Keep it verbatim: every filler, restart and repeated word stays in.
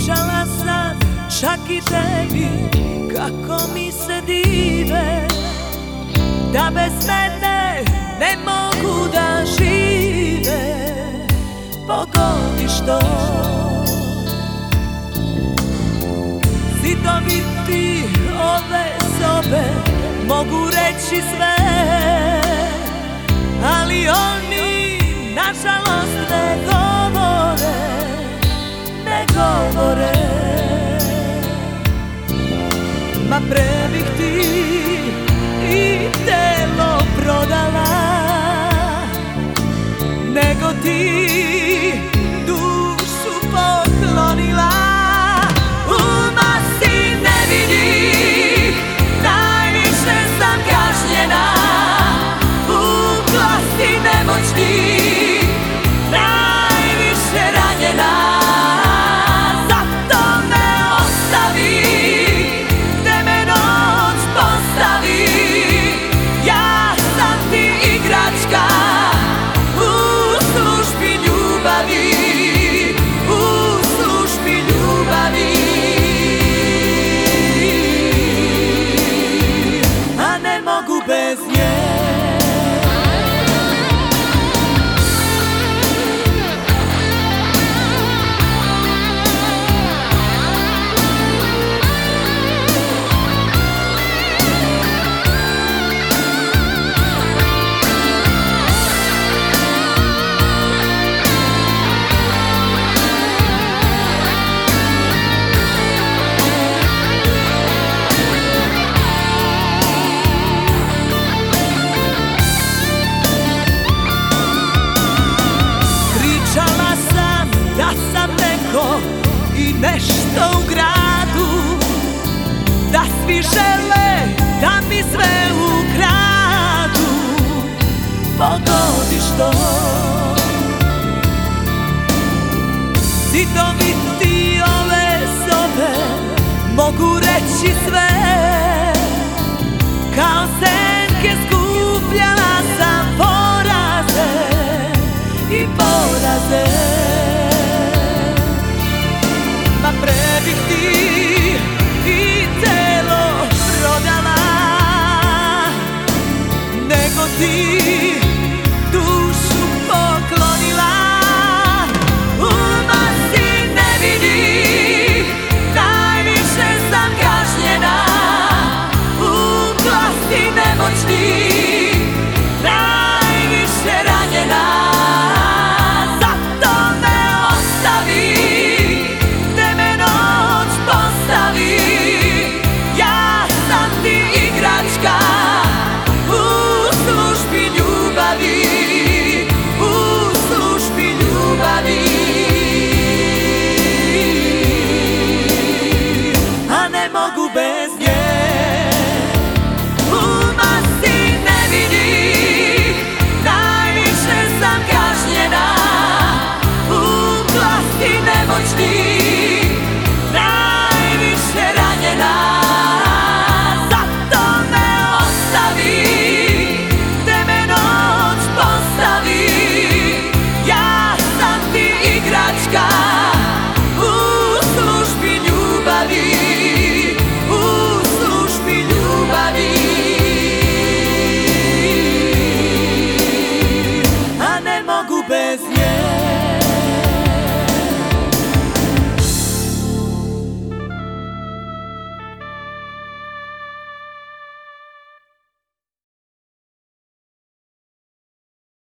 Pričala sam čak i tebi kako mi se dive, da bez mene ne mogu da žive. Pogodiš to, zidovi ove sobe mogu reći sve, ali oni nažalost ne govore, ne govore. Ma pre bih ti i telo prodala, nego ti dušu poklonila. Uma si ne vidi, najviše sam kažnjena, vukla si nemoćni, najviše ranjena. Zato me ostavi, gde me noć postavi, ja sam ti igračka u službi ljubavi, u službi ljubavi. A ne mogu bez nje. Da sam neko i nešto u gradu, da svi žele da mi sve ukradu. Pogodiš to, zidovi ti ove sobe mogu reći sve, kao senke skupljala sam poraze i poraze. Ma pre bih ti i telo prodala, nego ti dušu poklonila. Uma si ne vidi, najviše sam kažnjena, vukla si nemoćni, najviše ranjena. A ne mogu bez nje.